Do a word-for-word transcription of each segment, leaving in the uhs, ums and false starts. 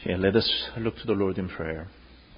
Yeah, let us look to the Lord in prayer.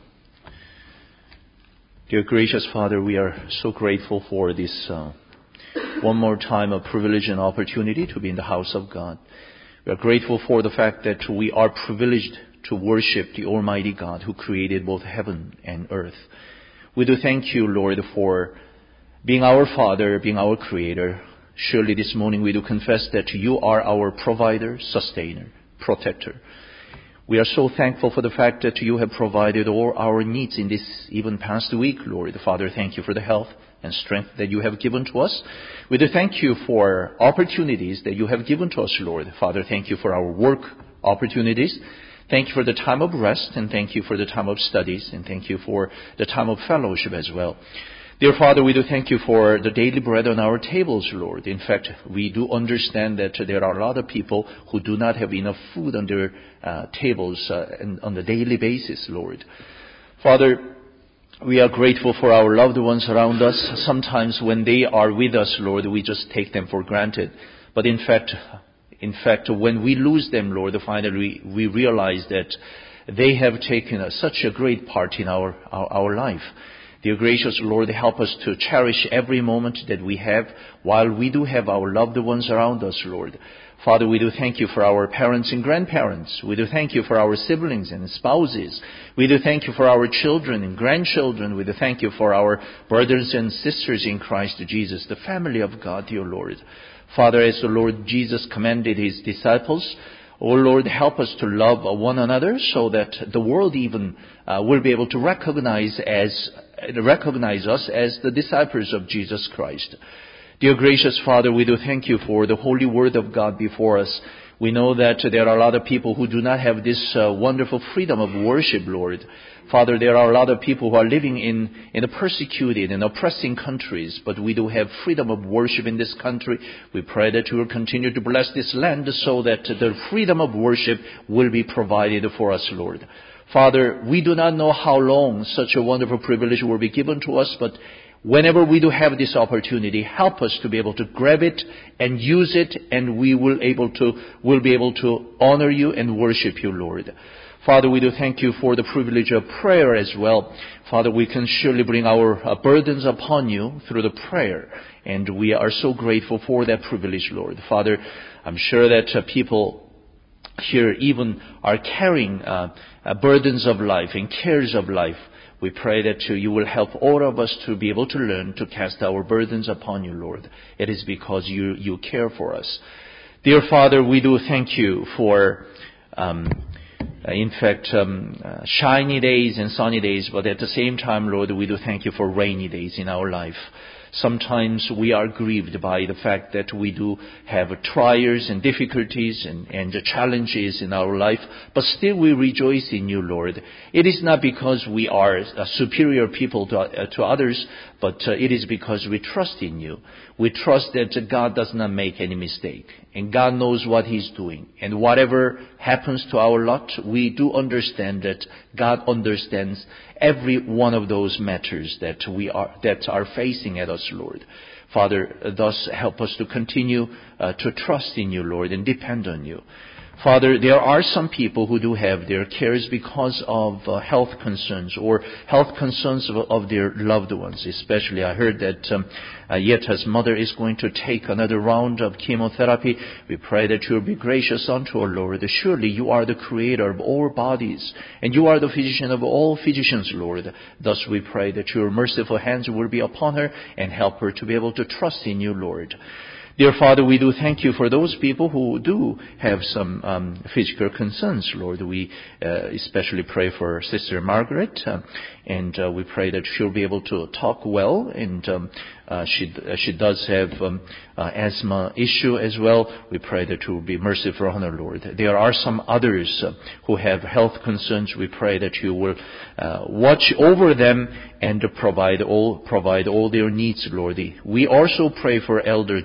Dear gracious Father, we are so grateful for this uh, one more time a privilege and opportunity to be in the house of God. We are grateful for the fact that we are privileged to worship the Almighty God who created both heaven and earth. We do thank you, Lord, for being our Father, being our Creator. Surely this morning we do confess that you are our provider, sustainer, protector. We are so thankful for the fact that you have provided all our needs in this even past week, Lord. Father, thank you for the health and strength that you have given to us. We do thank you for opportunities that you have given to us, Lord. Father, thank you for our work opportunities. Thank you for the time of rest, and thank you for the time of studies, and thank you for the time of fellowship as well. Dear Father, we do thank you for the daily bread on our tables, Lord. In fact, we do understand that there are a lot of people who do not have enough food on their uh, tables uh, and on a daily basis, Lord. Father, we are grateful for our loved ones around us. Sometimes when they are with us, Lord, we just take them for granted. But in fact, in fact, when we lose them, Lord, finally we realize that they have taken a, such a great part in our, our, our life. Dear gracious Lord, help us to cherish every moment that we have while we do have our loved ones around us, Lord. Father, we do thank you for our parents and grandparents. We do thank you for our siblings and spouses. We do thank you for our children and grandchildren. We do thank you for our brothers and sisters in Christ Jesus, the family of God, dear Lord. Father, as the Lord Jesus commanded his disciples, oh Lord, help us to love one another so that the world even uh, will be able to recognize as recognize us as the disciples of Jesus Christ. Dear gracious Father, we do thank you for the holy word of God before us. We know that there are a lot of people who do not have this uh, wonderful freedom of worship, Lord. Father, there are a lot of people who are living in, in persecuted and oppressing countries, but we do have freedom of worship in this country. We pray that you will continue to bless this land so that the freedom of worship will be provided for us, Lord. Father, we do not know how long such a wonderful privilege will be given to us, but whenever we do have this opportunity, help us to be able to grab it and use it, and we will able to will be able to honor you and worship you, Lord. Father, we do thank you for the privilege of prayer as well. Father, we can surely bring our uh, burdens upon you through the prayer, and we are so grateful for that privilege, Lord. Father, I'm sure that uh, people here even are carrying uh, uh, burdens of life and cares of life. We pray that uh, you will help all of us to be able to learn to cast our burdens upon you, Lord. It is because you, you care for us. Dear Father, we do thank you for, um, uh, in fact, um, uh, shiny days and sunny days, but at the same time, Lord, we do thank you for rainy days in our life. Sometimes we are grieved by the fact that we do have trials and difficulties and, and challenges in our life, but still we rejoice in you, Lord. It is not because we are a superior people to, uh, to others, but uh, it is because we trust in you. We trust that God does not make any mistake, and God knows what He's doing. And whatever happens to our lot, we do understand that God understands every one of those matters that we are that are facing at us, Lord. Father, thus help us to continue uh, to trust in you, Lord, and depend on you. Father, there are some people who do have their cares because of uh, health concerns or health concerns of, of their loved ones. Especially, I heard that um, uh, Yeta's mother is going to take another round of chemotherapy. We pray that you will be gracious unto our Lord. Surely you are the creator of all bodies, and you are the physician of all physicians, Lord. Thus we pray that your merciful hands will be upon her and help her to be able to trust in you, Lord. Dear Father, we do thank you for those people who do have some um, physical concerns, Lord. We uh, especially pray for Sister Margaret, uh, and uh, we pray that she'll be able to talk well, and um, uh, she uh, she does have um, uh, asthma issue as well. We pray that you will be merciful on her, Lord. There are some others uh, who have health concerns. We pray that you will uh, watch over them and provide all provide all their needs, Lord. We also pray for Elder Jack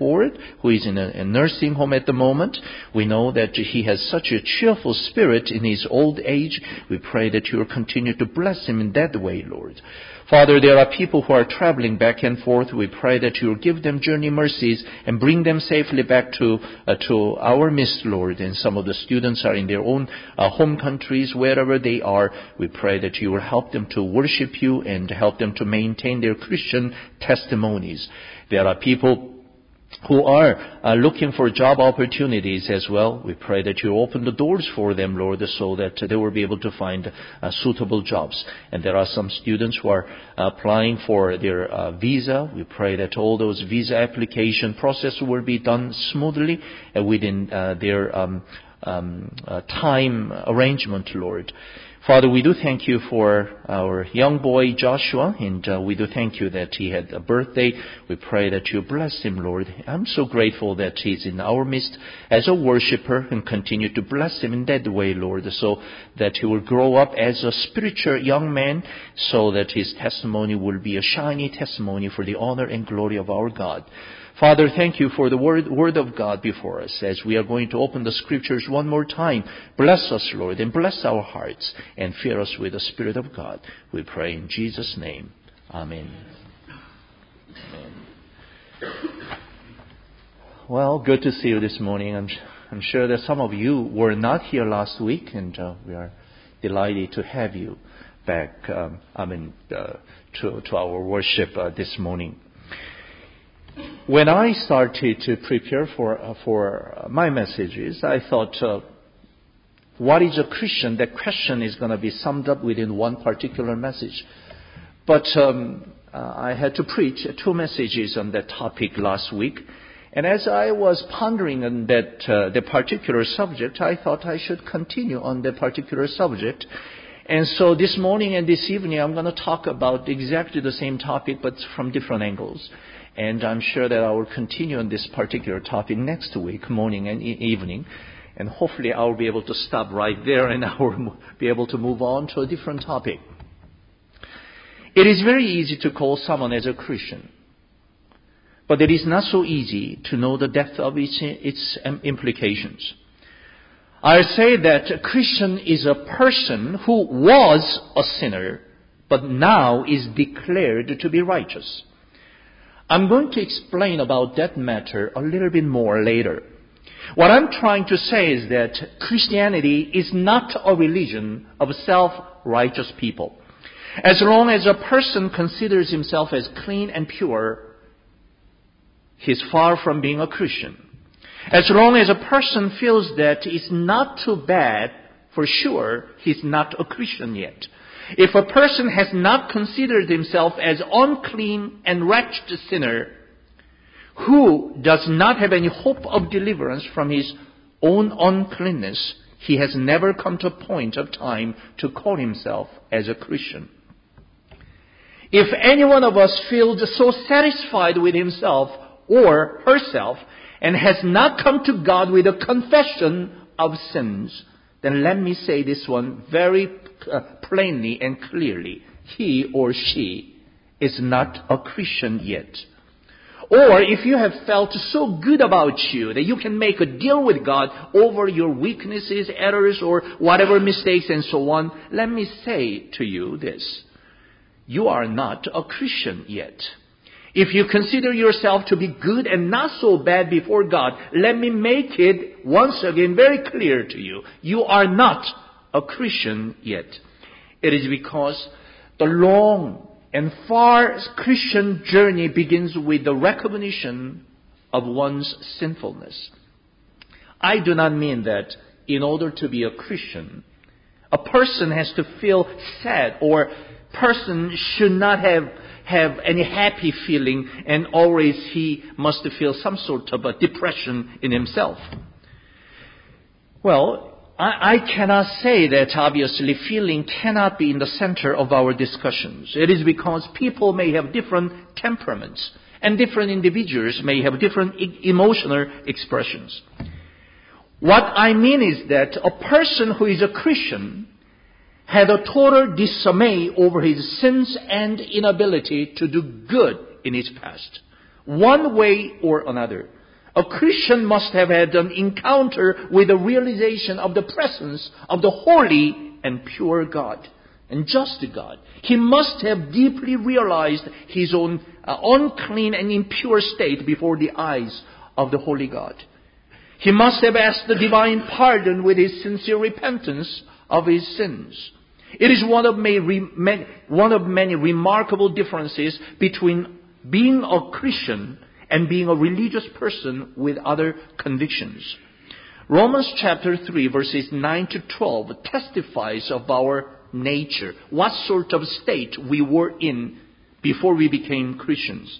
Ford, who is in a, a nursing home at the moment. We know that he has such a cheerful spirit in his old age. We pray that you will continue to bless him in that way, Lord. Father, there are people who are traveling back and forth. We pray that you will give them journey mercies and bring them safely back to uh, to our midst, Lord. And some of the students are in their own uh, home countries, wherever they are. We pray that you will help them to worship you and help them to maintain their Christian testimonies. There are people who are uh, looking for job opportunities as well. We pray that you open the doors for them, Lord, so that they will be able to find uh, suitable jobs. And there are some students who are applying for their uh, visa. We pray that all those visa application process will be done smoothly uh, within uh, their um, um, uh, time arrangement, Lord. Father, we do thank you for our young boy Joshua, and uh, we do thank you that he had a birthday. We pray that you bless him, Lord. I'm so grateful that he's in our midst as a worshiper, and continue to bless him in that way, Lord, so that he will grow up as a spiritual young man, so that his testimony will be a shiny testimony for the honor and glory of our God. Father, thank you for the word, word of God before us as we are going to open the scriptures one more time. Bless us, Lord, and bless our hearts and fill us with the Spirit of God. We pray in Jesus' name. Amen. Amen. Well, good to see you this morning. I'm, I'm sure that some of you were not here last week, and uh, we are delighted to have you back, um, I mean, uh, to, to our worship uh, this morning. When I started to prepare for uh, for my messages, I thought, uh, what is a Christian? That question is going to be summed up within one particular message. But um, uh, I had to preach two messages on that topic last week. And as I was pondering on that, uh, the particular subject, I thought I should continue on that particular subject. And so this morning and this evening, I'm going to talk about exactly the same topic, but from different angles. And I'm sure that I will continue on this particular topic next week, morning and e- evening. And hopefully I will be able to stop right there and I will be able to move on to a different topic. It is very easy to call someone as a Christian. But it is not so easy to know the depth of its, its implications. I say that a Christian is a person who was a sinner, but now is declared to be righteous. I'm going to explain about that matter a little bit more later. What I'm trying to say is that Christianity is not a religion of self-righteous people. As long as a person considers himself as clean and pure, he's far from being a Christian. As long as a person feels that it's not too bad, for sure, he's not a Christian yet. If a person has not considered himself as unclean and wretched sinner, who does not have any hope of deliverance from his own uncleanness, he has never come to a point of time to call himself as a Christian. If any one of us feels so satisfied with himself or herself and has not come to God with a confession of sins, then let me say this one very uh, plainly and clearly. He or she is not a Christian yet. Or if you have felt so good about you that you can make a deal with God over your weaknesses, errors, or whatever mistakes and so on, let me say to you this. You are not a Christian yet. If you consider yourself to be good and not so bad before God, let me make it once again very clear to you. You are not a Christian yet. It is because the long and far Christian journey begins with the recognition of one's sinfulness. I do not mean that in order to be a Christian, a person has to feel sad or person should not have have any happy feeling and always he must feel some sort of a depression in himself. Well, I, I cannot say that obviously feeling cannot be in the center of our discussions. It is because people may have different temperaments and different individuals may have different e- emotional expressions. What I mean is that a person who is a Christian had a total dismay over his sins and inability to do good in his past, one way or another. A Christian must have had an encounter with the realization of the presence of the holy and pure God and just God. He must have deeply realized his own uh, unclean and impure state before the eyes of the holy God. He must have asked the divine pardon with his sincere repentance of his sins. It is one of many, one of many remarkable differences between being a Christian and being a religious person with other convictions. Romans chapter three verses nine to twelve testifies of our nature, what sort of state we were in before we became Christians.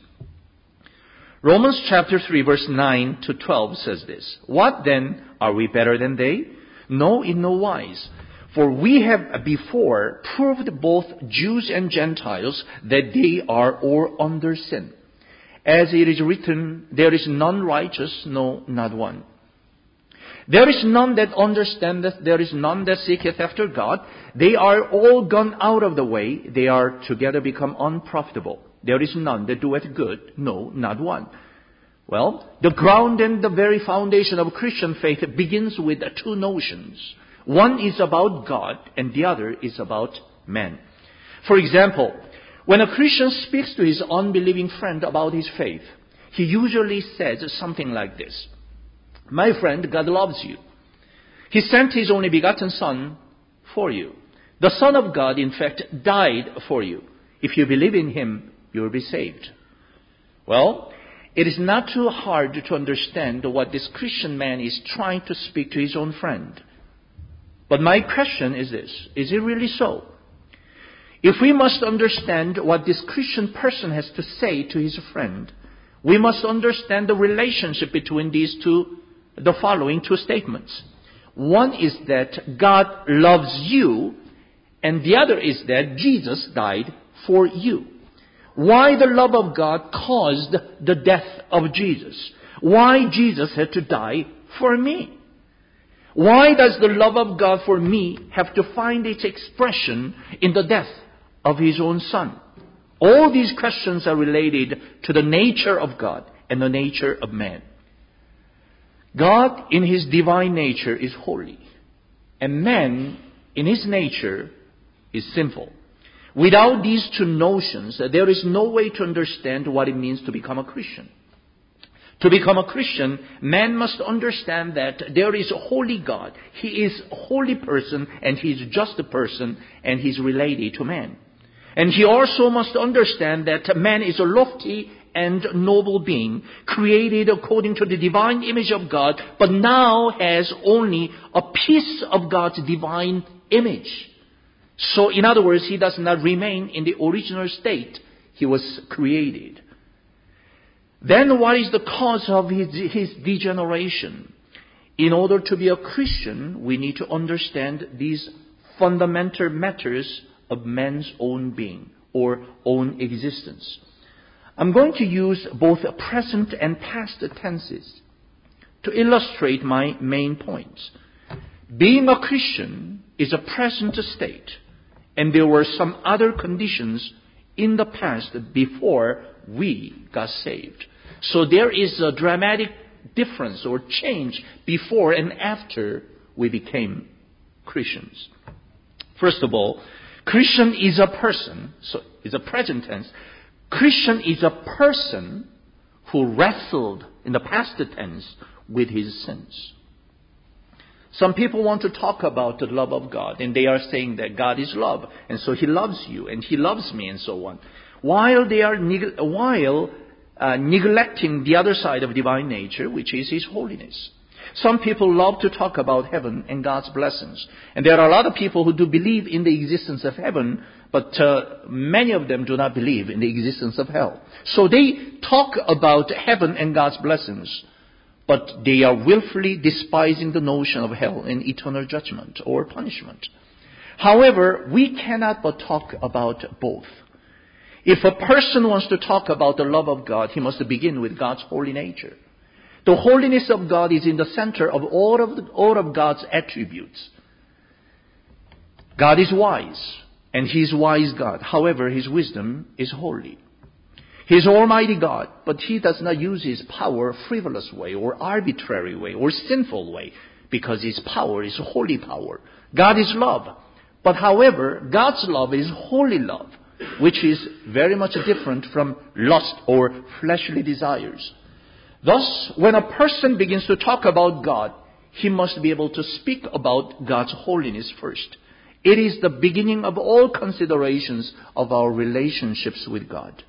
Romans chapter three verse nine to twelve says this: What then? Are we better than they? No, in no wise. For we have before proved both Jews and Gentiles that they are all under sin. As it is written, there is none righteous, no, not one. There is none that understandeth, there is none that seeketh after God. They are all gone out of the way, they are together become unprofitable. There is none that doeth good, no, not one. Well, the ground and the very foundation of Christian faith begins with two notions. One is about God and the other is about man. For example, when a Christian speaks to his unbelieving friend about his faith, he usually says something like this: My friend, God loves you. He sent his only begotten Son for you. The Son of God, in fact, died for you. If you believe in Him, you will be saved. Well, it is not too hard to understand what this Christian man is trying to speak to his own friend. But my question is this: is it really so? If we must understand what this Christian person has to say to his friend, we must understand the relationship between these two, the following two statements. One is that God loves you, and the other is that Jesus died for you. Why the love of God caused the death of Jesus? Why Jesus had to die for me? Why does the love of God for me have to find its expression in the death of His own Son? All these questions are related to the nature of God and the nature of man. God in His divine nature is holy, and man in his nature is sinful. Without these two notions, there is no way to understand what it means to become a Christian. To become a Christian, man must understand that there is a holy God. He is a holy person, and He is just a person, and He is related to man. And he also must understand that man is a lofty and noble being, created according to the divine image of God, but now has only a piece of God's divine image. So, in other words, he does not remain in the original state he was created. Then what is the cause of his, his degeneration? In order to be a Christian, we need to understand these fundamental matters of man's own being or own existence. I'm going to use both present and past tenses to illustrate my main points. Being a Christian is a present state, and there were some other conditions in the past before we got saved. So there is a dramatic difference or change before and after we became Christians. First of all, Christian is a person, so it's a present tense. Christian is a person who wrestled in the past tense with his sins. Some people want to talk about the love of God, and they are saying that God is love, and so He loves you, and He loves me, and so on. While they are neg- while uh, neglecting the other side of divine nature, which is His holiness. Some people love to talk about heaven and God's blessings. And there are a lot of people who do believe in the existence of heaven, but uh, many of them do not believe in the existence of hell. So they talk about heaven and God's blessings, but they are willfully despising the notion of hell and eternal judgment or punishment. However, we cannot but talk about both. If a person wants to talk about the love of God, he must begin with God's holy nature. The holiness of God is in the center of all of, the, all of God's attributes. God is wise, and He is wise God. However, His wisdom is holy. He's Almighty God, but He does not use His power frivolous way or arbitrary way or sinful way, because His power is holy power. God is love. But however, God's love is holy love, which is very much different from lust or fleshly desires. Thus, when a person begins to talk about God, he must be able to speak about God's holiness first. It is the beginning of all considerations of our relationships with God.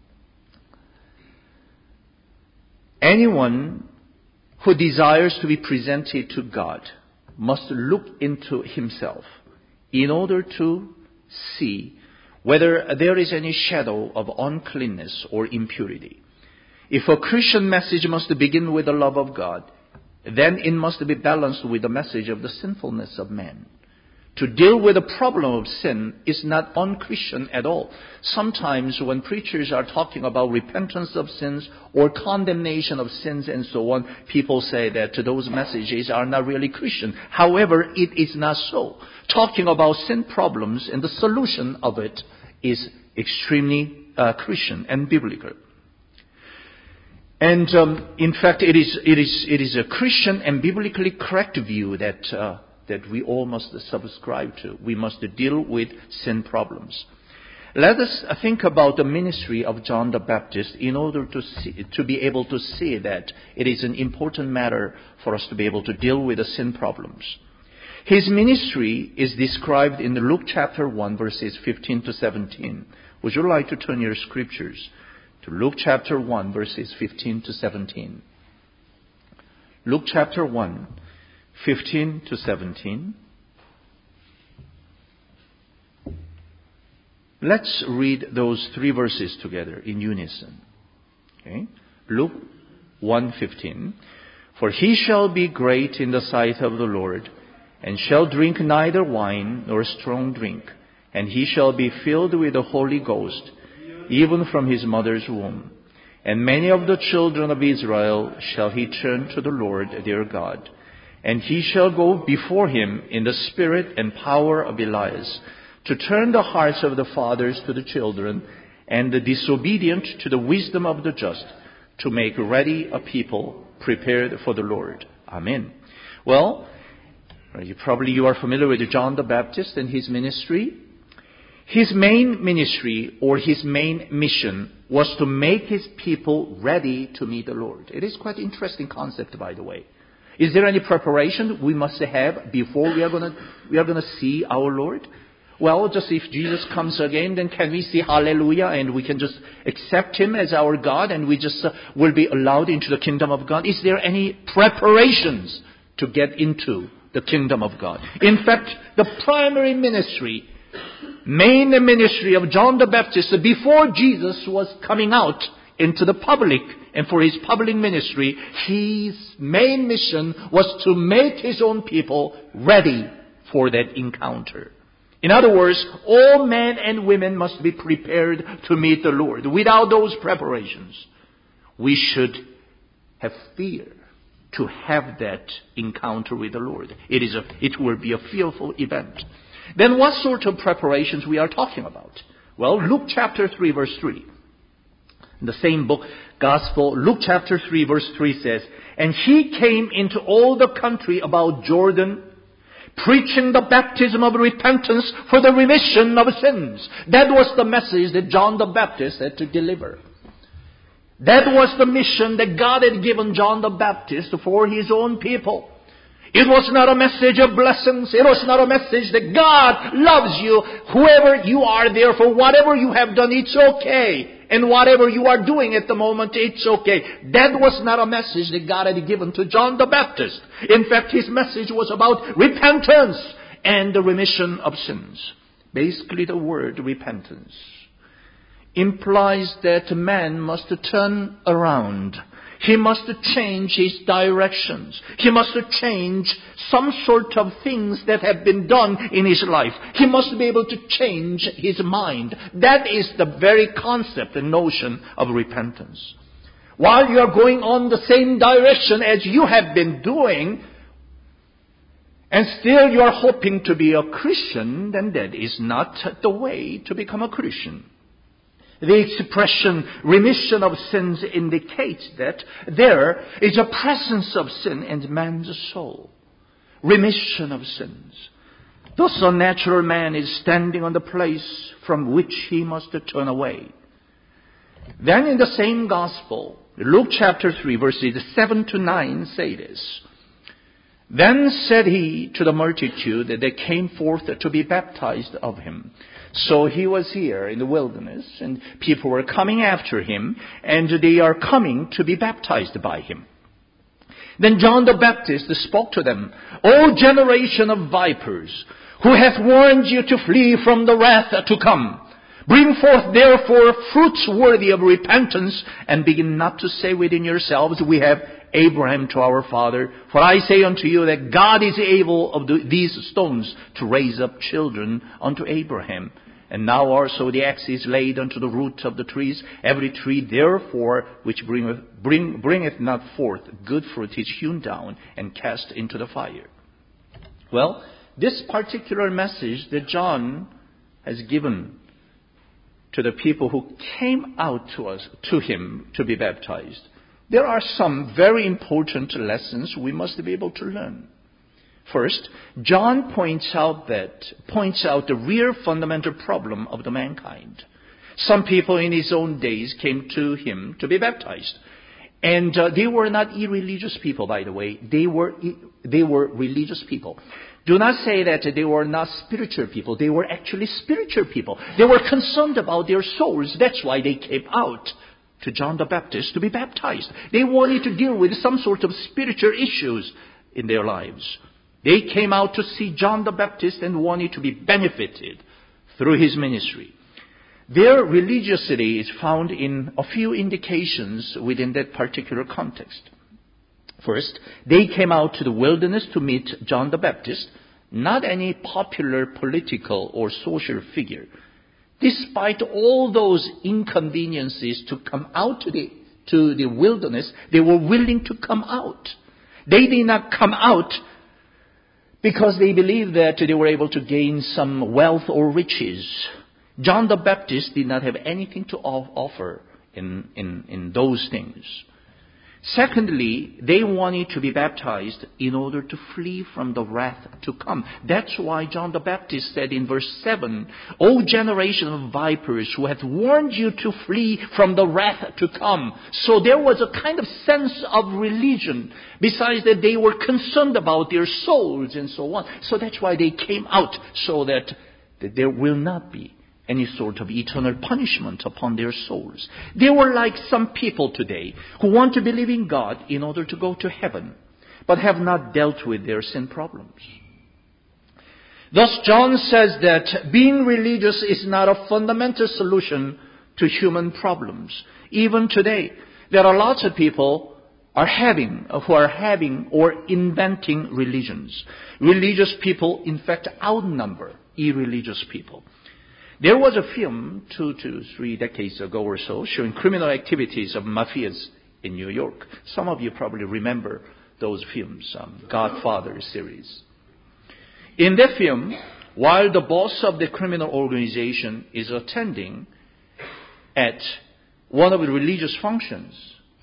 Anyone who desires to be presented to God must look into himself in order to see whether there is any shadow of uncleanness or impurity. If a Christian message must begin with the love of God, then it must be balanced with the message of the sinfulness of man. To deal with the problem of sin is not unchristian at all. Sometimes when preachers are talking about repentance of sins or condemnation of sins and so on, people say that those messages are not really Christian. However, it is not so. Talking about sin problems and the solution of it is extremely uh, Christian and biblical. And um, in fact, it is it is it is a Christian and biblically correct view that uh, that we all must subscribe to. We must deal with sin problems. Let us think about the ministry of John the Baptist in order to see, to be able to see that it is an important matter for us to be able to deal with the sin problems. His ministry is described in Luke chapter one, verses fifteen to seventeen. Would you like to turn your scriptures to Luke chapter one, verses fifteen to seventeen? Luke chapter one, fifteen to seventeen. Let's read those three verses together in unison. Okay? Luke one fifteen. For he shall be great in the sight of the Lord, and shall drink neither wine nor strong drink, and he shall be filled with the Holy Ghost, even from his mother's womb. And many of the children of Israel shall he turn to the Lord their God. And he shall go before him in the spirit and power of Elias, to turn the hearts of the fathers to the children, and the disobedient to the wisdom of the just, to make ready a people prepared for the Lord. Amen. Well, you probably you are familiar with John the Baptist and his ministry. His main ministry or his main mission was to make his people ready to meet the Lord. It is quite an interesting concept, by the way. Is there any preparation we must have before we are going to we are going to see our Lord? Well, just if Jesus comes again, then can we see hallelujah and we can just accept him as our God and we just uh, will be allowed into the kingdom of God? Is there any preparations to get into the kingdom of God? In fact, the primary ministry, main ministry of John the Baptist before Jesus was coming out into the public and for his public ministry, his main mission was to make his own people ready for that encounter. In other words, all men and women must be prepared to meet the Lord. Without those preparations, we should have fear to have that encounter with the Lord. It is a, it will be a fearful event. Then what sort of preparations we are talking about? Well, Luke chapter three, verse three. In the same book, Gospel, Luke chapter three, verse three says, and he came into all the country about Jordan, preaching the baptism of repentance for the remission of sins. That was the message that John the Baptist had to deliver. That was the mission that God had given John the Baptist for his own people. It was not a message of blessings. It was not a message that God loves you. Whoever you are, therefore, whatever you have done, it's okay. And whatever you are doing at the moment, it's okay. That was not a message that God had given to John the Baptist. In fact, his message was about repentance and the remission of sins. Basically, the word repentance implies that man must turn around. He must change his directions. He must change some sort of things that have been done in his life. He must be able to change his mind. That is the very concept and notion of repentance. While you are going on the same direction as you have been doing, and still you are hoping to be a Christian, then that is not the way to become a Christian. The expression remission of sins indicates that there is a presence of sin in man's soul. Remission of sins. Thus a natural man is standing on the place from which he must turn away. Then in the same gospel, Luke chapter three, verses seven to nine say this. Then said he to the multitude that they came forth to be baptized of him. So he was here in the wilderness, and people were coming after him, and they are coming to be baptized by him. Then John the Baptist spoke to them, O generation of vipers, who hath warned you to flee from the wrath to come? Bring forth therefore fruits worthy of repentance, and begin not to say within yourselves, we have Abraham to our father. For I say unto you that God is able of the, these stones to raise up children unto Abraham. And now also the axe is laid unto the root of the trees. Every tree therefore which bringeth, bring, bringeth not forth good fruit is hewn down and cast into the fire. Well, this particular message that John has given to the people who came out to us, to him to be baptized, there are some very important lessons we must be able to learn. First, John points out that points out the real fundamental problem of the mankind. Some people in his own days came to him to be baptized, and uh, they were not irreligious people. By the way, they were they were religious people. Do not say that they were not spiritual people. They were actually spiritual people. They were concerned about their souls. That's why they came out to John the Baptist to be baptized. They wanted to deal with some sort of spiritual issues in their lives. They came out to see John the Baptist and wanted to be benefited through his ministry. Their religiosity is found in a few indications within that particular context. First, they came out to the wilderness to meet John the Baptist, not any popular political or social figure. Despite all those inconveniences to come out to the, to the wilderness, they were willing to come out. They did not come out because they believed that they were able to gain some wealth or riches. John the Baptist did not have anything to offer in, in, in those things. Secondly, they wanted to be baptized in order to flee from the wrath to come. That's why John the Baptist said in verse seven, O generation of vipers, who hath warned you to flee from the wrath to come. So there was a kind of sense of religion, besides that they were concerned about their souls and so on. So that's why they came out, so that, that there will not be any sort of eternal punishment upon their souls. They were like some people today who want to believe in God in order to go to heaven, but have not dealt with their sin problems. Thus, John says that being religious is not a fundamental solution to human problems. Even today, there are lots of people are having, who are having or inventing religions. Religious people, in fact, outnumber irreligious people. There was a film two to three decades ago or so showing criminal activities of mafias in New York. Some of you probably remember those films, um, Godfather series. In that film, while the boss of the criminal organization is attending at one of the religious functions,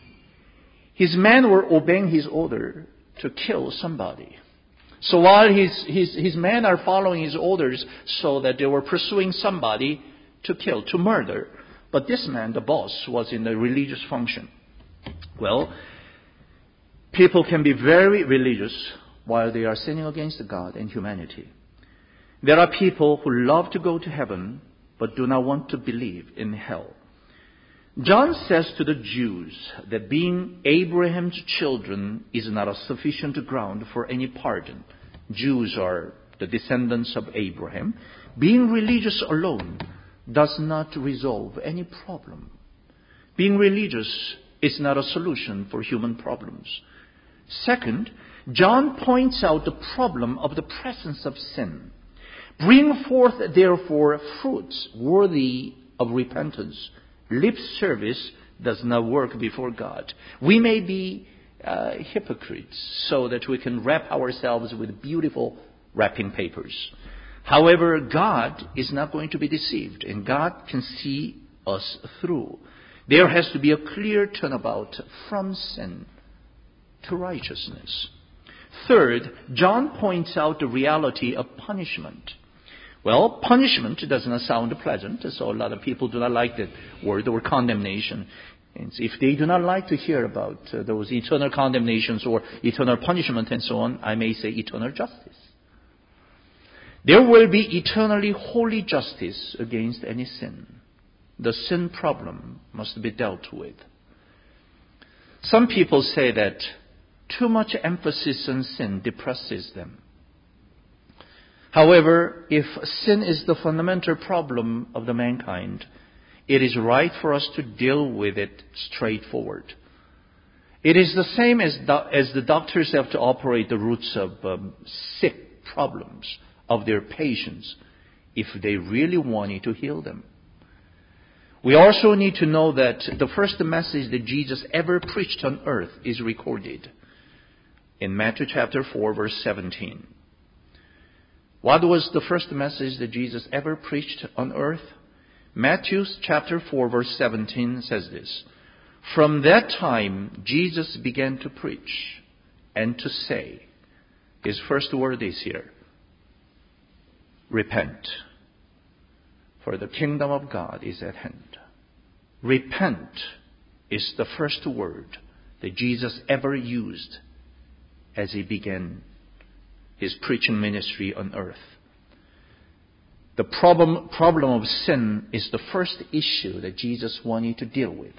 his men were obeying his order to kill somebody. So while his, his, his men are following his orders so that they were pursuing somebody to kill, to murder. But this man, the boss, was in a religious function. Well, people can be very religious while they are sinning against God and humanity. There are people who love to go to heaven but do not want to believe in hell. John says to the Jews that being Abraham's children is not a sufficient ground for any pardon. Jews are the descendants of Abraham. Being religious alone does not resolve any problem. Being religious is not a solution for human problems. Second, John points out the problem of the presence of sin. Bring forth, therefore, fruits worthy of repentance. Lip service does not work before God. We may be uh, hypocrites so that we can wrap ourselves with beautiful wrapping papers. However, God is not going to be deceived, and God can see us through. There has to be a clear turnabout from sin to righteousness. Third, John points out the reality of punishment. Well, punishment does not sound pleasant, so a lot of people do not like that word or condemnation. And if they do not like to hear about uh, those eternal condemnations or eternal punishment and so on, I may say eternal justice. There will be eternally holy justice against any sin. The sin problem must be dealt with. Some people say that too much emphasis on sin depresses them. However, if sin is the fundamental problem of the mankind, it is right for us to deal with it straightforward. It is the same as, do- as the doctors have to operate the roots of um, sick problems of their patients if they really wanted to heal them. We also need to know that the first message that Jesus ever preached on earth is recorded in Matthew chapter four, verse seventeen. What was the first message that Jesus ever preached on earth? Matthew chapter four, verse seventeen says this. From that time, Jesus began to preach and to say, his first word is here, repent, for the kingdom of God is at hand. Repent is the first word that Jesus ever used as he began his preaching ministry on earth. The problem, problem of sin is the first issue that Jesus wanted to deal with.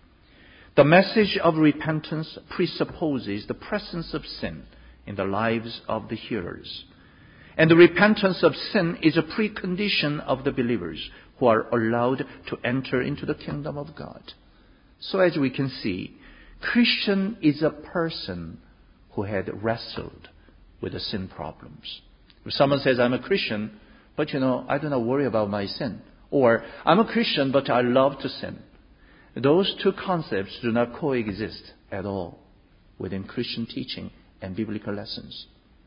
The message of repentance presupposes the presence of sin in the lives of the hearers. And the repentance of sin is a precondition of the believers who are allowed to enter into the kingdom of God. So as we can see, Christian is a person who had wrestled with the sin problems. If someone says, I'm a Christian, but you know, I do not worry about my sin. Or, I'm a Christian, but I love to sin. Those two concepts do not coexist at all within Christian teaching and biblical lessons.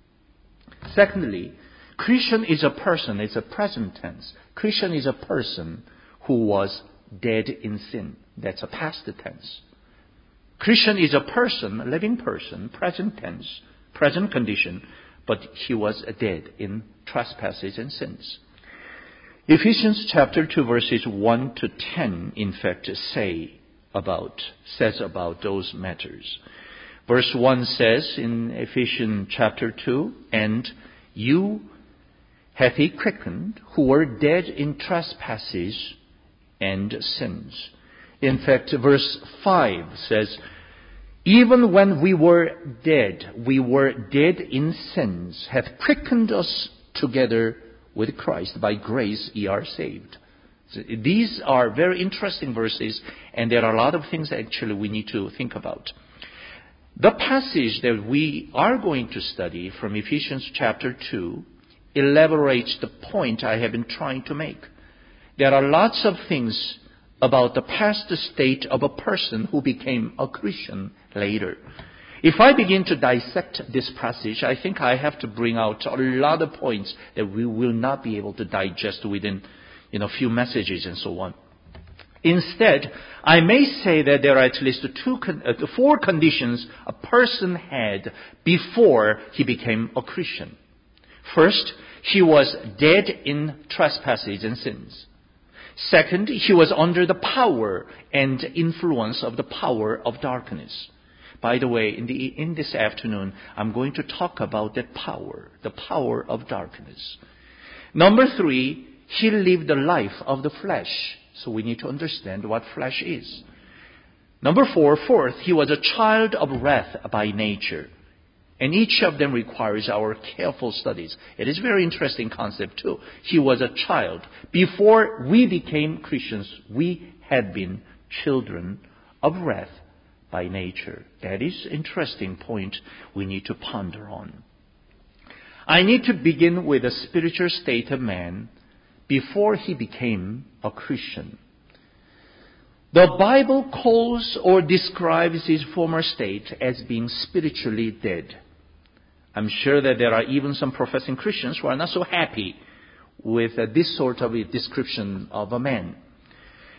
Secondly, Christian is a person, it's a present tense. Christian is a person who was dead in sin. That's a past tense. Christian is a person, a living person, present tense, present condition, but he was dead in trespasses and sins. Ephesians chapter two verses one to ten, in fact, say about, says about those matters. Verse one says in Ephesians chapter two, and you hath he quickened who were dead in trespasses and sins. In fact, verse five says, even when we were dead, we were dead in sins, hath quickened us together with Christ. By grace ye are saved. So these are very interesting verses, and there are a lot of things actually we need to think about. The passage that we are going to study from Ephesians chapter two elaborates the point I have been trying to make. There are lots of things about the past state of a person who became a Christian later. If I begin to dissect this passage, I think I have to bring out a lot of points that we will not be able to digest within, you know, few messages and so on. Instead, I may say that there are at least two, uh, four conditions a person had before he became a Christian. First, he was dead in trespasses and sins. Second, he was under the power and influence of the power of darkness. By the way, in, the, in this afternoon, I'm going to talk about that power, the power of darkness. Number three, he lived the life of the flesh. So we need to understand what flesh is. Number four, fourth, he was a child of wrath by nature. And each of them requires our careful studies. It is a very interesting concept too. He was a child. Before we became Christians, we had been children of wrath by nature. That is an interesting point we need to ponder on. I need to begin with the spiritual state of man before he became a Christian. The Bible calls or describes his former state as being spiritually dead. I'm sure that there are even some professing Christians who are not so happy with uh, this sort of a description of a man.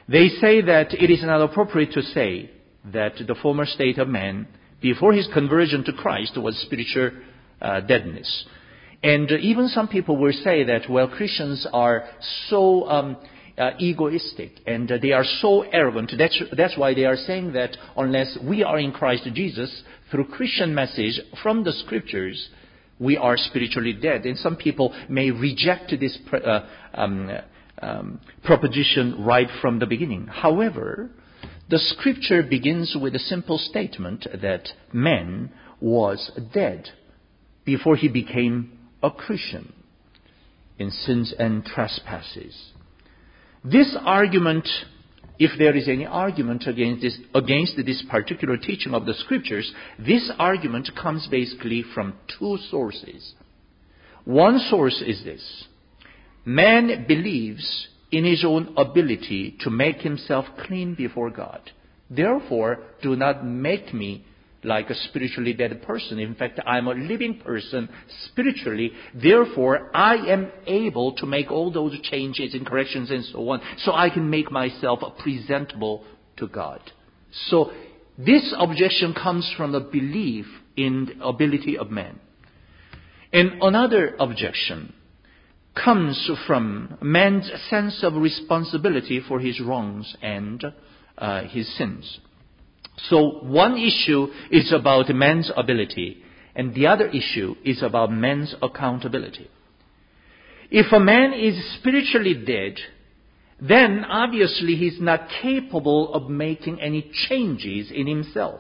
They say that it is not appropriate to say that the former state of man before his conversion to Christ was spiritual uh, deadness. And uh, even some people will say that, well, Christians are so um, uh, egoistic and uh, they are so arrogant. That's, that's why they are saying that unless we are in Christ Jesus through Christian message from the Scriptures, we are spiritually dead. And some people may reject this uh, um, um, proposition right from the beginning. However, the Scripture begins with a simple statement that man was dead before he became a Christian in sins and trespasses. This argument, if there is any argument against this, against this particular teaching of the Scriptures, this argument comes basically from two sources. One source is this: man believes in his own ability to make himself clean before God. Therefore, do not make me like a spiritually dead person. In fact, I'm a living person spiritually. Therefore, I am able to make all those changes and corrections and so on, so I can make myself presentable to God. So, this objection comes from the belief in the ability of man. And another objection comes from man's sense of responsibility for his wrongs and uh, his sins. So one issue is about man's ability, and the other issue is about man's accountability. If a man is spiritually dead, then obviously he's not capable of making any changes in himself.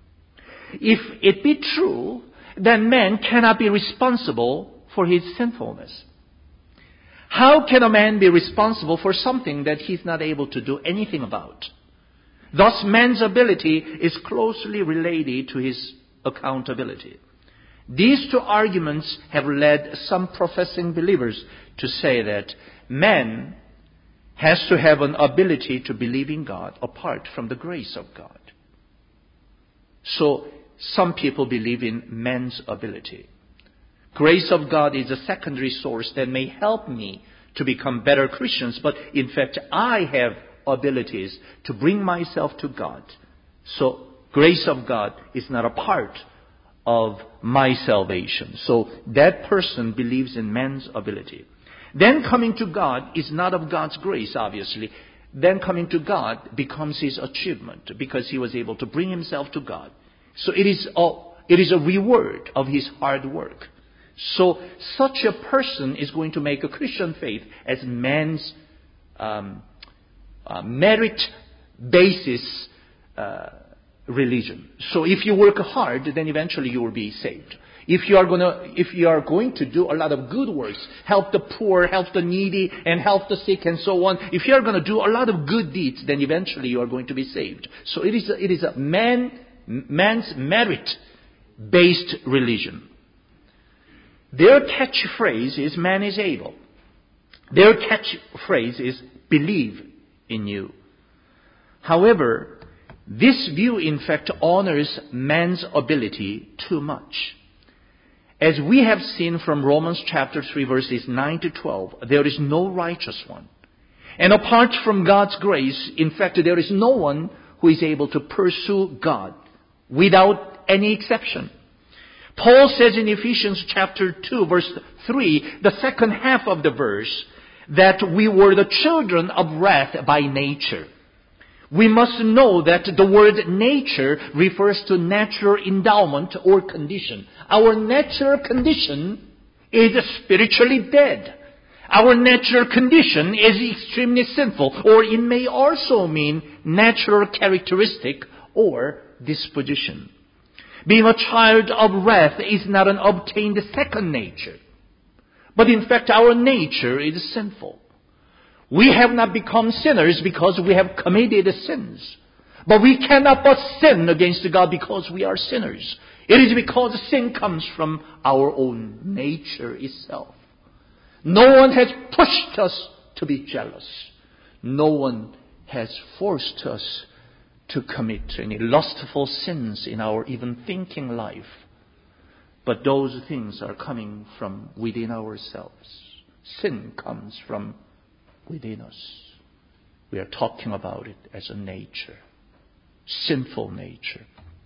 If it be true, then man cannot be responsible for his sinfulness. How can a man be responsible for something that he's not able to do anything about? Thus, man's ability is closely related to his accountability. These two arguments have led some professing believers to say that man has to have an ability to believe in God apart from the grace of God. So, some people believe in man's ability. Grace of God is a secondary source that may help me to become better Christians, but in fact, I have abilities to bring myself to God. So, grace of God is not a part of my salvation. So, that person believes in man's ability. Then coming to God is not of God's grace, obviously. Then coming to God becomes his achievement because he was able to bring himself to God. So, it is a, it is a reward of his hard work. So, such a person is going to make a Christian faith as man's um, uh, merit basis uh, religion. So, if you work hard, then eventually you will be saved. If you are going to, if you are going to do a lot of good works, help the poor, help the needy, and help the sick, and so on. If you are going to do a lot of good deeds, then eventually you are going to be saved. So, it is a, it is a man man's merit based religion. Their catchphrase is man is able. Their catchphrase is believe in you. However, this view in fact honors man's ability too much. As we have seen from Romans chapter three verses nine to twelve, there is no righteous one. And apart from God's grace, in fact there is no one who is able to pursue God without any exception. Paul says in Ephesians chapter two verse three, the second half of the verse, that we were the children of wrath by nature. We must know that the word nature refers to natural endowment or condition. Our natural condition is spiritually dead. Our natural condition is extremely sinful, or it may also mean natural characteristic or disposition. Being a child of wrath is not an obtained second nature. But in fact, our nature is sinful. We have not become sinners because we have committed sins. But we cannot but sin against God because we are sinners. It is because sin comes from our own nature itself. No one has pushed us to be jealous. No one has forced us to commit any lustful sins in our even thinking life. But those things are coming from within ourselves. Sin comes from within us. We are talking about it as a nature. Sinful nature.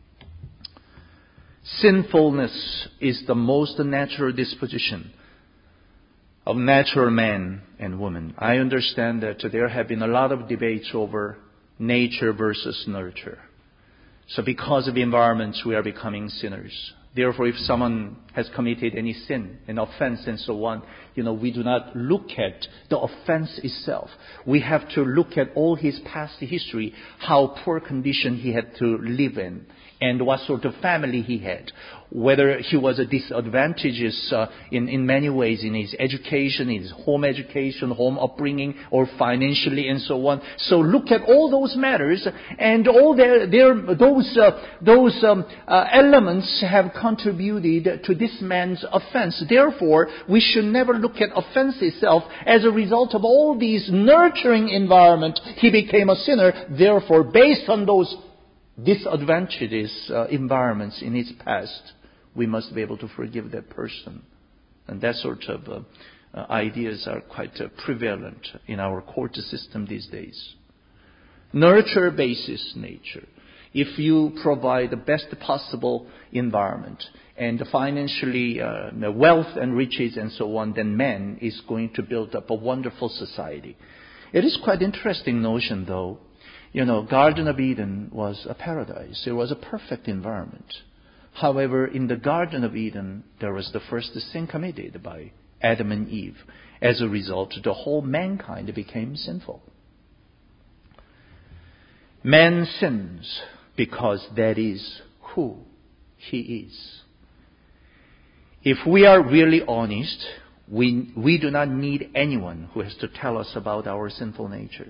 Sinfulness is the most natural disposition of natural man and woman. I understand that there have been a lot of debates over nature versus nurture. So because of the environments, we are becoming sinners. Therefore, if someone has committed any sin, an offense and so on, you know, we do not look at the offense itself. We have to look at all his past history, how poor condition he had to live in, and what sort of family he had. Whether he was a disadvantageous uh, in, in many ways in his education, in his home education, home upbringing, or financially and so on. So look at all those matters, and all their, their, those, uh, those um, uh, elements have contributed to this man's offense. Therefore, we should never look at offense itself as a result of all these nurturing environment. He became a sinner. Therefore, based on those disadvantageous uh, environments in his past, we must be able to forgive that person. And that sort of uh, uh, ideas are quite uh, prevalent in our court system these days. Nurture basis nature. If you provide the best possible environment and financially uh, wealth and riches and so on, then man is going to build up a wonderful society. It is quite interesting notion, though. You know, Garden of Eden was a paradise. It was a perfect environment. However, in the Garden of Eden, there was the first sin committed by Adam and Eve. As a result, the whole mankind became sinful. Man sins because that is who he is. If we are really honest, we, we do not need anyone who has to tell us about our sinful nature.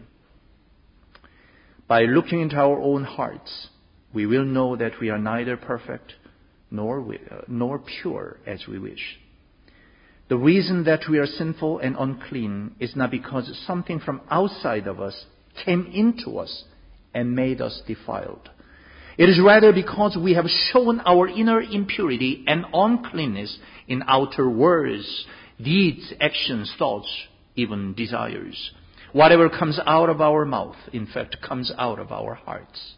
By looking into our own hearts, we will know that we are neither perfect nor, we, uh, nor pure as we wish. The reason that we are sinful and unclean is not because something from outside of us came into us and made us defiled. It is rather because we have shown our inner impurity and uncleanness in outer words, deeds, actions, thoughts, even desires. Whatever comes out of our mouth, in fact, comes out of our hearts.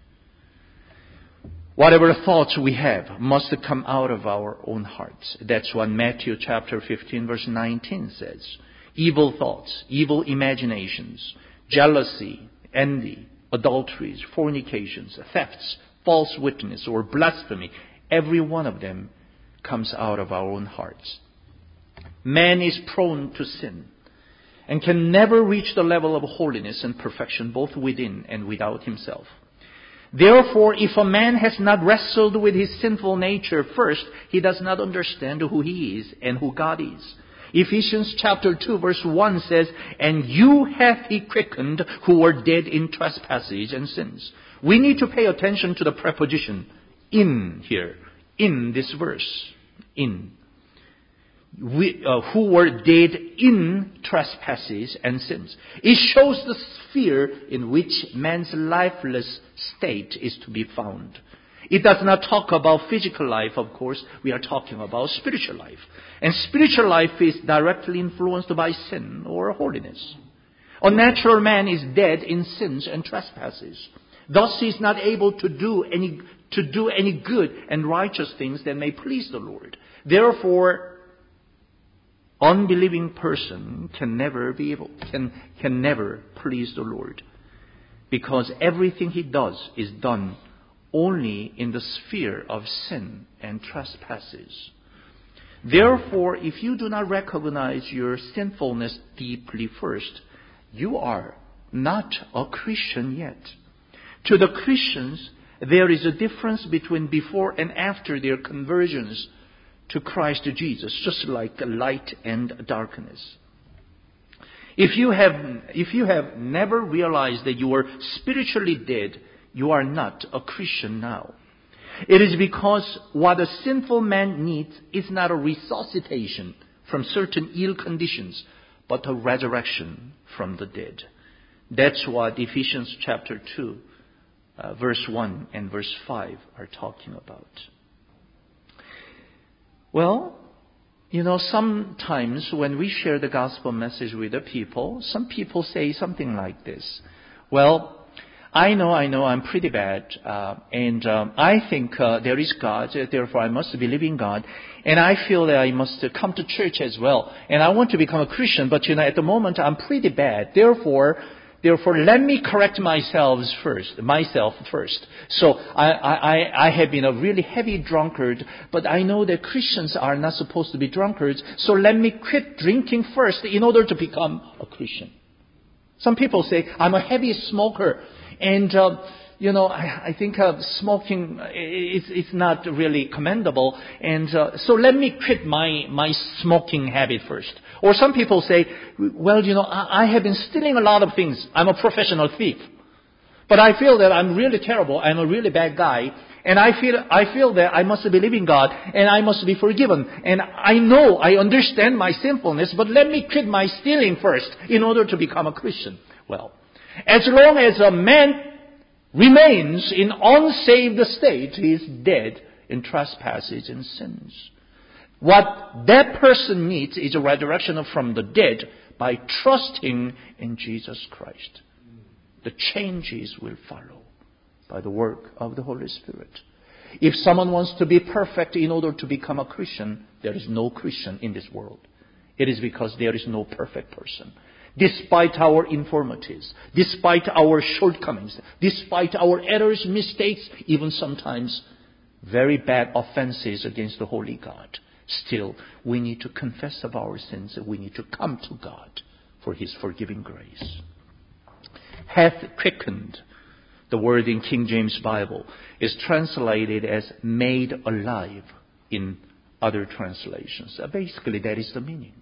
Whatever thoughts we have must come out of our own hearts. That's what Matthew chapter fifteen verse nineteen says. Evil thoughts, evil imaginations, jealousy, envy, adulteries, fornications, thefts, false witness, or blasphemy, every one of them comes out of our own hearts. Man is prone to sin and can never reach the level of holiness and perfection both within and without himself. Therefore, if a man has not wrestled with his sinful nature first, he does not understand who he is and who God is. Ephesians chapter two verse one says, "And you hath he quickened who were dead in trespasses and sins." We need to pay attention to the preposition in here, in this verse, in. We, uh, who were dead in trespasses and sins. It shows the sphere in which man's lifeless state is to be found. It does not talk about physical life, of course. We are talking about spiritual life. And spiritual life is directly influenced by sin or holiness. A natural man is dead in sins and trespasses. Thus he is not able to do any, to do any good and righteous things that may please the Lord. Therefore, unbelieving person can never be able, can, can never please the Lord. Because everything he does is done only in the sphere of sin and trespasses. Therefore, if you do not recognize your sinfulness deeply first, you are not a Christian yet. To the Christians, there is a difference between before and after their conversions to Christ Jesus, just like light and darkness. If you have, if you have never realized that you are spiritually dead, you are not a Christian now. It is because what a sinful man needs is not a resuscitation from certain ill conditions, but a resurrection from the dead. That's what Ephesians chapter two, uh, verse one and verse five are talking about. Well, You know, sometimes when we share the gospel message with the people, some people say something like this. Well, I know, I know, I'm pretty bad, uh, and um, I think uh, there is God, therefore I must believe in God, and I feel that I must come to church as well, and I want to become a Christian, but you know, at the moment I'm pretty bad, therefore, therefore let me correct myself first, myself first. So I, I, I have been a really heavy drunkard, but I know that Christians are not supposed to be drunkards, so let me quit drinking first in order to become a Christian. Some people say, I'm a heavy smoker. And, uh, you know, I, I think uh, smoking is, is not really commendable. And uh, so let me quit my, my smoking habit first. Or some people say, well, you know, I, I have been stealing a lot of things. I'm a professional thief. But I feel that I'm really terrible. I'm a really bad guy. And I feel, I feel that I must believe in God and I must be forgiven. And I know, I understand my sinfulness, but let me quit my stealing first in order to become a Christian. Well, as long as a man remains in unsaved state, he is dead in trespasses and sins. What that person needs is a resurrection from the dead by trusting in Jesus Christ. The changes will follow by the work of the Holy Spirit. If someone wants to be perfect in order to become a Christian, there is no Christian in this world. It is because there is no perfect person. Despite our infirmities, despite our shortcomings, despite our errors, mistakes, even sometimes very bad offenses against the Holy God, still we need to confess of our sins and we need to come to God for His forgiving grace. Hath quickened, the word in King James Bible, is translated as made alive in other translations. Basically, that is the meaning.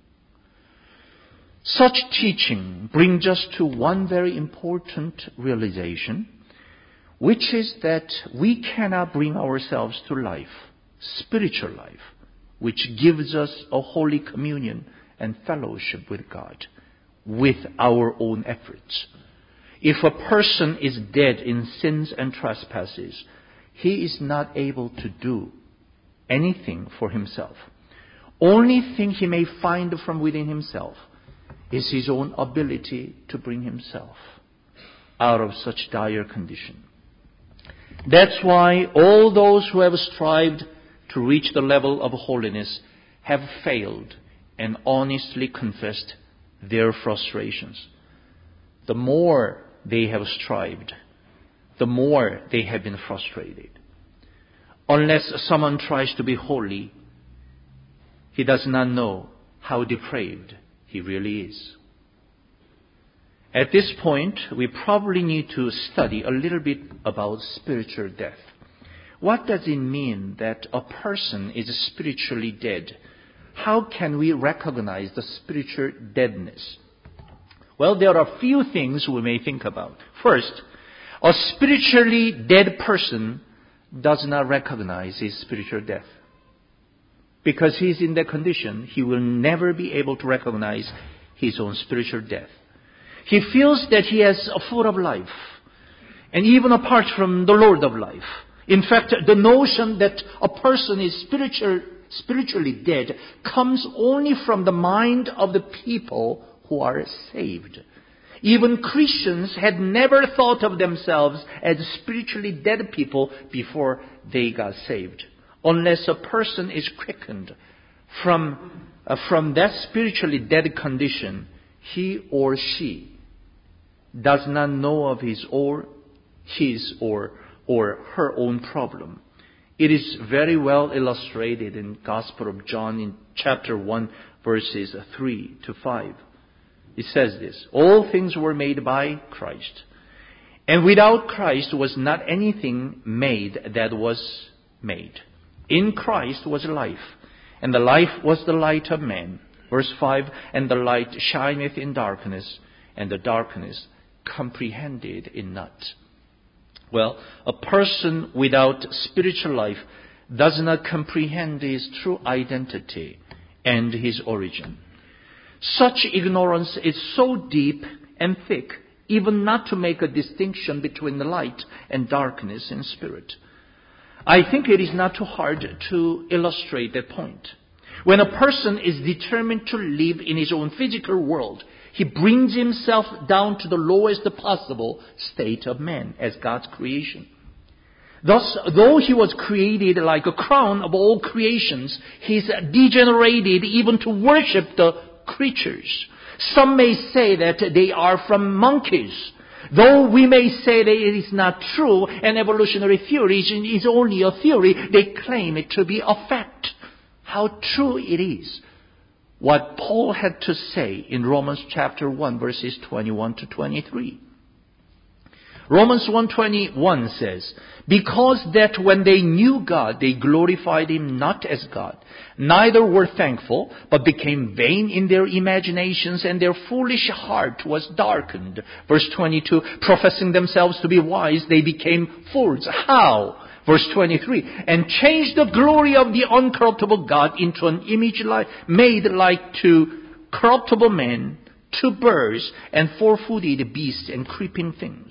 Such teaching brings us to one very important realization, which is that we cannot bring ourselves to life, spiritual life, which gives us a holy communion and fellowship with God, with our own efforts. If a person is dead in sins and trespasses, he is not able to do anything for himself. Only thing he may find from within himself is his own ability to bring himself out of such dire condition. That's why all those who have strived to reach the level of holiness have failed and honestly confessed their frustrations. The more they have strived, the more they have been frustrated. Unless someone tries to be holy, he does not know how depraved he really is. At this point, we probably need to study a little bit about spiritual death. What does it mean that a person is spiritually dead? How can we recognize the spiritual deadness? Well, there are a few things we may think about. First, a spiritually dead person does not recognize his spiritual death. Because he's in that condition, he will never be able to recognize his own spiritual death. He feels that he has a full of life, and even apart from the Lord of life. In fact, the notion that a person is spiritual, spiritually dead comes only from the mind of the people who are saved. Even Christians had never thought of themselves as spiritually dead people before they got saved. Unless a person is quickened from, uh, from that spiritually dead condition, he or she does not know of his or his or or her own problem. It is very well illustrated in Gospel of John in chapter one, verses three to five. It says this: all things were made by Christ, and without Christ was not anything made that was made. In Christ was life, and the life was the light of man. Verse five, and the light shineth in darkness, and the darkness comprehended it not. Well, a person without spiritual life does not comprehend his true identity and his origin. Such ignorance is so deep and thick, even not to make a distinction between the light and darkness in spirit. I think it is not too hard to illustrate that point. When a person is determined to live in his own physical world, he brings himself down to the lowest possible state of man as God's creation. Thus, though he was created like a crown of all creations, he is degenerated even to worship the creatures. Some may say that they are from monkeys. Though we may say that it is not true, and evolutionary theory is only a theory, they claim it to be a fact. How true it is. What Paul had to say in Romans chapter one, verses twenty-one to twenty-three. Romans one twenty-one says, because that when they knew God, they glorified Him not as God, neither were thankful, but became vain in their imaginations, and their foolish heart was darkened. Verse twenty-two, professing themselves to be wise, they became fools. How? Verse twenty-three, and changed the glory of the uncorruptible God into an image like, made like to corruptible men, to birds, and four-footed beasts, and creeping things.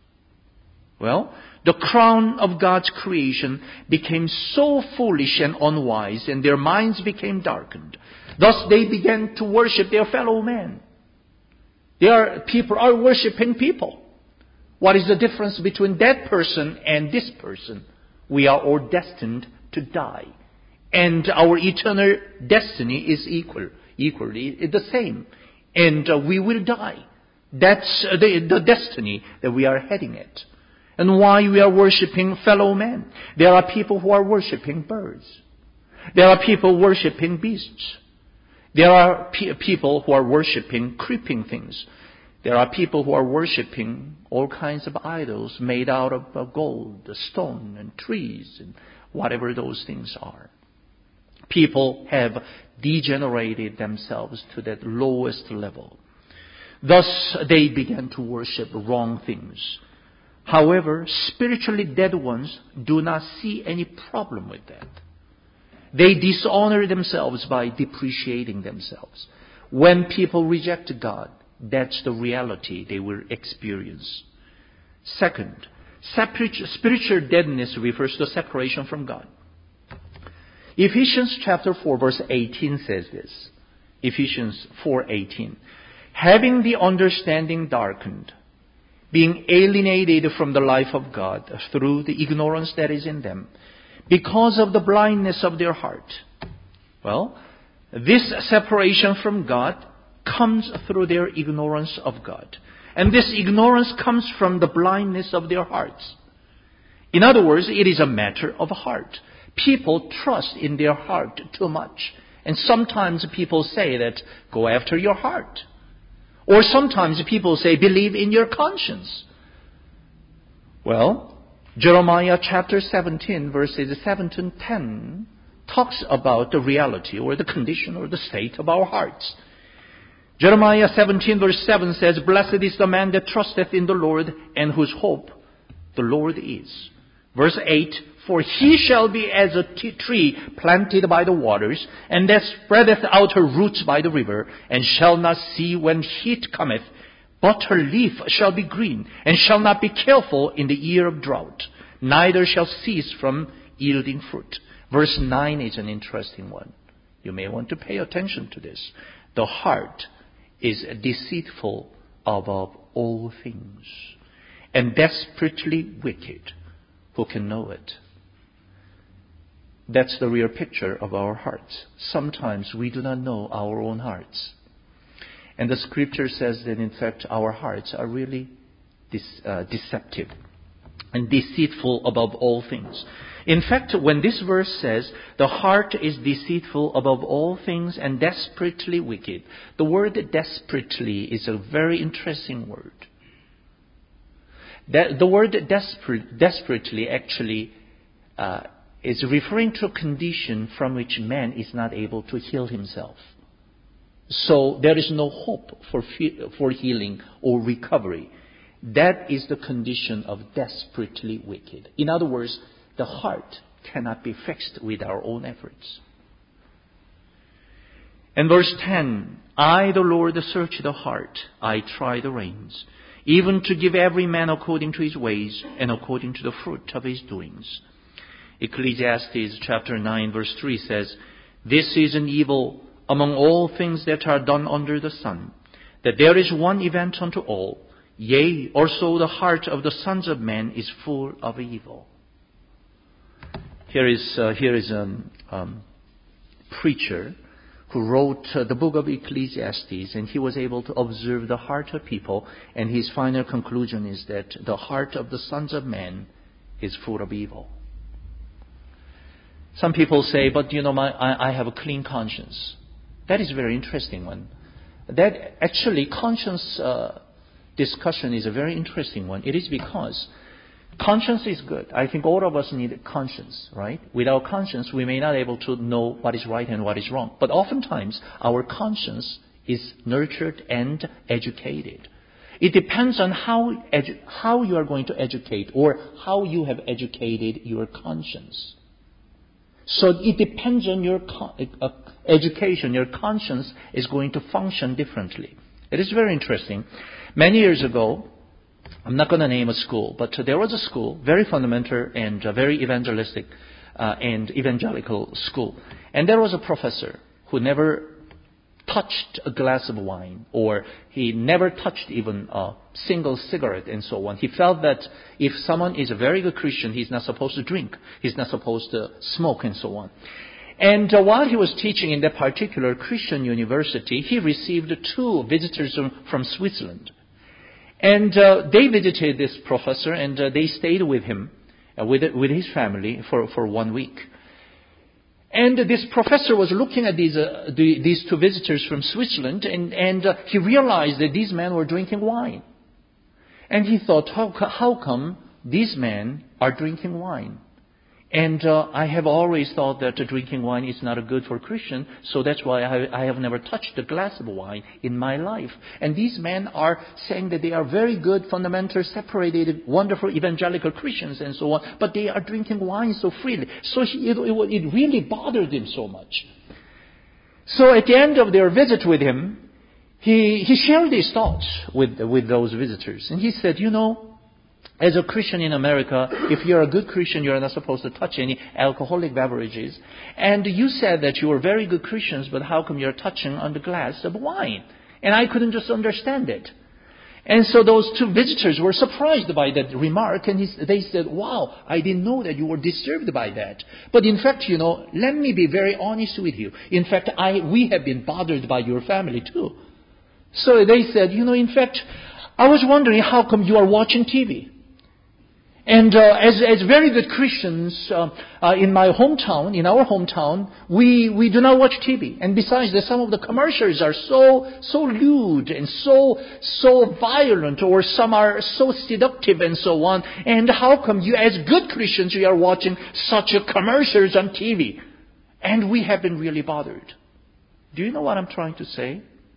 Well, the crown of God's creation became so foolish and unwise, and their minds became darkened. Thus they began to worship their fellow men. Their people are worshiping people. What is the difference between that person and this person? We are all destined to die. And our eternal destiny is equal, equally the same. And uh, we will die. That's uh, the, the destiny that we are heading at. And why we are worshiping fellow men. There are people who are worshiping birds. There are people worshiping beasts. There are pe- people who are worshiping creeping things. There are people who are worshiping all kinds of idols made out of uh, gold, stone, and trees, and whatever those things are. People have degenerated themselves to that lowest level. Thus, they began to worship wrong things. However, spiritually dead ones do not see any problem with that. They dishonor themselves by depreciating themselves. When people reject God, that's the reality they will experience. Second, spiritual deadness refers to separation from God. Ephesians chapter four verse eighteen says this. Ephesians four eighteen. Having the understanding darkened, being alienated from the life of God through the ignorance that is in them, because of the blindness of their heart. Well, this separation from God comes through their ignorance of God. And this ignorance comes from the blindness of their hearts. In other words, it is a matter of heart. People trust in their heart too much. And sometimes people say that, go after your heart. Or sometimes people say, believe in your conscience. Well, Jeremiah chapter seventeen, verses seven to ten, talks about the reality or the condition or the state of our hearts. Jeremiah seventeen, verse seven says, blessed is the man that trusteth in the Lord, and whose hope the Lord is. Verse eight, for he shall be as a t- tree planted by the waters, and that spreadeth out her roots by the river, and shall not see when heat cometh, but her leaf shall be green, and shall not be careful in the year of drought, neither shall cease from yielding fruit. Verse nine is an interesting one. You may want to pay attention to this. The heart is deceitful above all things, and desperately wicked. Who can know it? That's the real picture of our hearts. Sometimes we do not know our own hearts. And the scripture says that in fact our hearts are really dis- uh, deceptive and deceitful above all things. In fact, when this verse says, the heart is deceitful above all things and desperately wicked, the word desperately is a very interesting word. That, the word desperate, desperately actually uh, is referring to a condition from which man is not able to heal himself. So there is no hope for for healing or recovery. That is the condition of desperately wicked. In other words, the heart cannot be fixed with our own efforts. And verse ten, I, the Lord, search the heart, I try the reins, even to give every man according to his ways and according to the fruit of his doings. Ecclesiastes chapter nine verse three says, This is an evil among all things that are done under the sun, that there is one event unto all, yea, also the heart of the sons of men is full of evil. Here is uh, here is a um, preacher who wrote uh, the book of Ecclesiastes, and he was able to observe the heart of people, and his final conclusion is that the heart of the sons of men is full of evil. Some people say, but you know, my, I, I have a clean conscience. That is a very interesting one. That actually, conscience uh, discussion is a very interesting one. It is because conscience is good. I think all of us need conscience, right? Without conscience, we may not be able to know what is right and what is wrong. But oftentimes, our conscience is nurtured and educated. It depends on how edu- how you are going to educate or how you have educated your conscience. So it depends on your con- uh, education. Your conscience is going to function differently. It is very interesting. Many years ago, I'm not going to name a school, but there was a school, very fundamental and uh, very evangelistic uh, and evangelical school. And there was a professor who never touched a glass of wine, or he never touched even a single cigarette and so on. He felt that if someone is a very good Christian, he's not supposed to drink, he's not supposed to smoke and so on. And uh, while he was teaching in that particular Christian university, he received two visitors from, from Switzerland. And uh, they visited this professor, and uh, they stayed with him, uh, with with his family for, for one week. And uh, this professor was looking at these uh, the, these two visitors from Switzerland, and and uh, he realized that these men were drinking wine. And he thought, how how come these men are drinking wine? And uh, I have always thought that uh, drinking wine is not good for Christian, so that's why I, I have never touched a glass of wine in my life. And these men are saying that they are very good, fundamental, separated, wonderful evangelical Christians and so on, but they are drinking wine so freely. So he, it, it really bothered him so much. So at the end of their visit with him, he, he shared his thoughts with, with those visitors. And he said, you know, as a Christian in America, if you're a good Christian, you're not supposed to touch any alcoholic beverages. And you said that you were very good Christians, but how come you're touching on the glass of wine? And I couldn't just understand it. And so those two visitors were surprised by that remark, and he, they said, wow, I didn't know that you were disturbed by that. But in fact, you know, let me be very honest with you. In fact, I we have been bothered by your family too. So they said, you know, in fact, I was wondering how come you are watching T V. And uh, as as very good Christians uh, uh, in my hometown, in our hometown, we, we do not watch T V. And besides that, some of the commercials are so so lewd and so so violent, or some are so seductive and so on. And how come you, as good Christians, you are watching such a commercials on T V? And we have been really bothered. Do you know what I'm trying to say?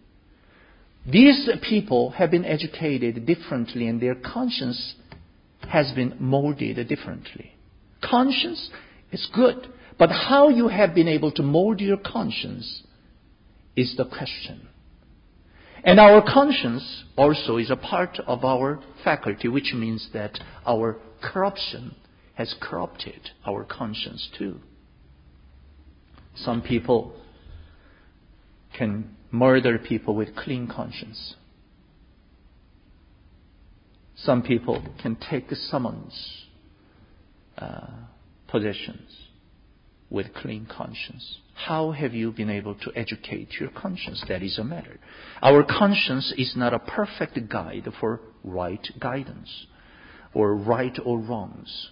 These people have been educated differently, and their conscience has been molded differently. Conscience is good, but how you have been able to mold your conscience is the question. And our conscience also is a part of our faculty, which means that our corruption has corrupted our conscience too. Some people can murder people with clean conscience. Some people can take someone's uh, possessions with clean conscience. How have you been able to educate your conscience? That is a matter. Our conscience is not a perfect guide for right guidance or right or wrongs.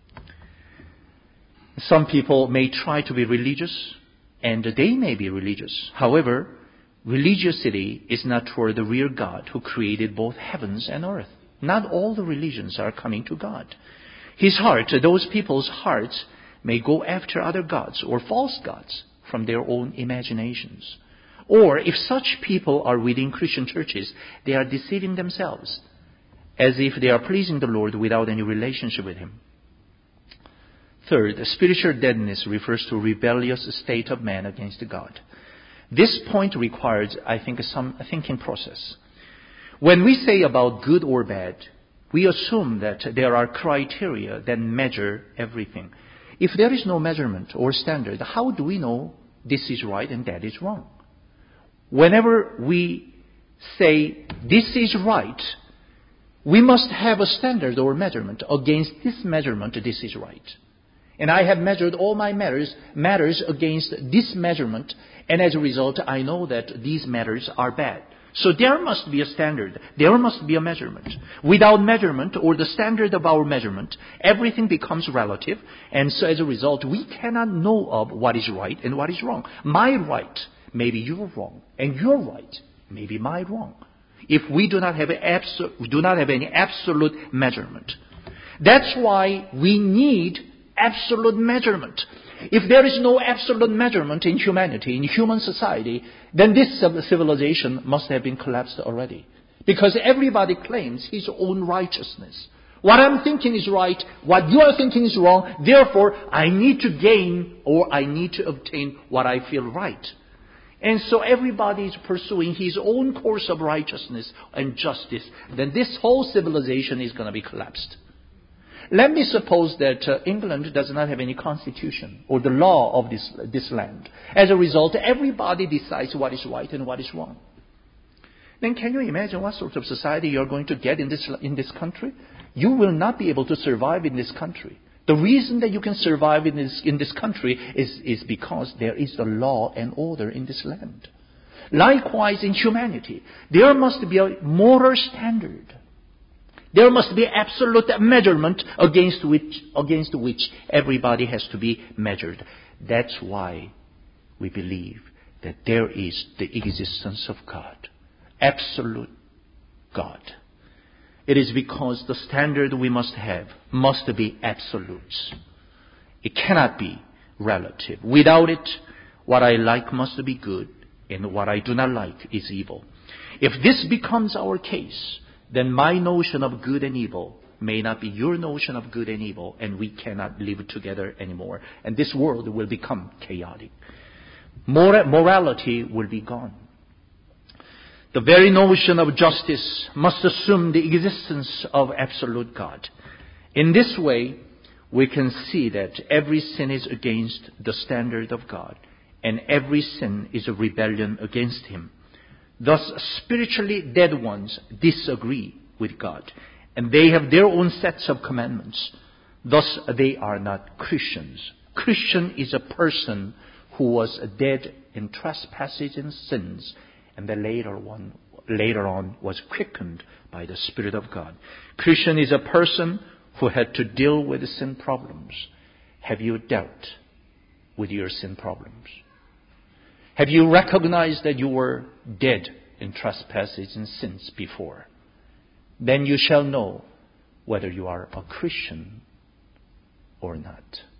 Some people may try to be religious, and they may be religious. However, religiosity is not toward the real God who created both heavens and earth. Not all the religions are coming to God. His heart, those people's hearts, may go after other gods or false gods from their own imaginations. Or if such people are within Christian churches, they are deceiving themselves as if they are pleasing the Lord without any relationship with Him. Third, spiritual deadness refers to a rebellious state of man against God. This point requires, I think, some thinking process. When we say about good or bad, we assume that there are criteria that measure everything. If there is no measurement or standard, how do we know this is right and that is wrong. Whenever we say this is right, we must have a standard or measurement. Against this measurement, this is right. And I have measured all my matters, matters against this measurement, and as a result, I know that these matters are bad. So there must be a standard. There must be a measurement. Without measurement or the standard of our measurement, everything becomes relative, and so as a result, we cannot know of what is right and what is wrong. My right may be your wrong, and your right may be my wrong, if we do not have, abso- we do not have any absolute measurement. That's why we need absolute measurement. If there is no absolute measurement in humanity, in human society, then this civilization must have been collapsed already. Because everybody claims his own righteousness. What I'm thinking is right, what you are thinking is wrong, therefore I need to gain or I need to obtain what I feel right. And so everybody is pursuing his own course of righteousness and justice. Then this whole civilization is going to be collapsed. Let me suppose that uh, England does not have any constitution or the law of this, this land. As a result, everybody decides what is right and what is wrong. Then can you imagine what sort of society you're going to get in this, in this country? You will not be able to survive in this country. The reason that you can survive in this, in this country is, is because there is the law and order in this land. Likewise, in humanity, there must be a moral standard. There must be absolute measurement against which, against which everybody has to be measured. That's why we believe that there is the existence of God. Absolute God. It is because the standard we must have must be absolute. It cannot be relative. Without it, what I like must be good, and what I do not like is evil. If this becomes our case, then my notion of good and evil may not be your notion of good and evil, and we cannot live together anymore. And this world will become chaotic. Mor- morality will be gone. The very notion of justice must assume the existence of absolute God. In this way, we can see that every sin is against the standard of God, and every sin is a rebellion against Him. Thus, spiritually dead ones disagree with God, and they have their own sets of commandments. Thus, they are not Christians. Christian is a person who was dead in trespasses and sins, and the later one, later on was quickened by the Spirit of God. Christian is a person who had to deal with sin problems. Have you dealt with your sin problems? Have you recognized that you were dead in trespasses and sins before? Then you shall know whether you are a Christian or not.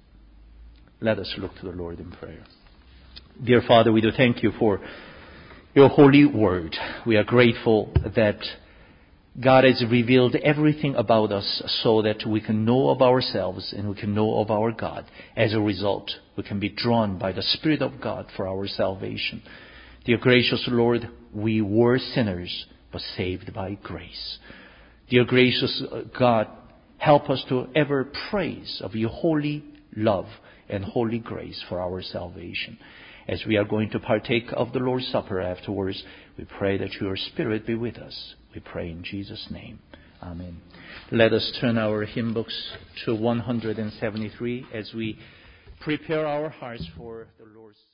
Let us look to the Lord in prayer. Dear Father, we do thank you for your holy word. We are grateful that God has revealed everything about us so that we can know of ourselves and we can know of our God. As a result, we can be drawn by the Spirit of God for our salvation. Dear gracious Lord, we were sinners, but saved by grace. Dear gracious God, help us to ever praise of your holy love and holy grace for our salvation. As we are going to partake of the Lord's Supper afterwards, we pray that your Spirit be with us. We pray in Jesus' name. Amen. Let us turn our hymn books to one hundred seventy-three as we prepare our hearts for the Lord's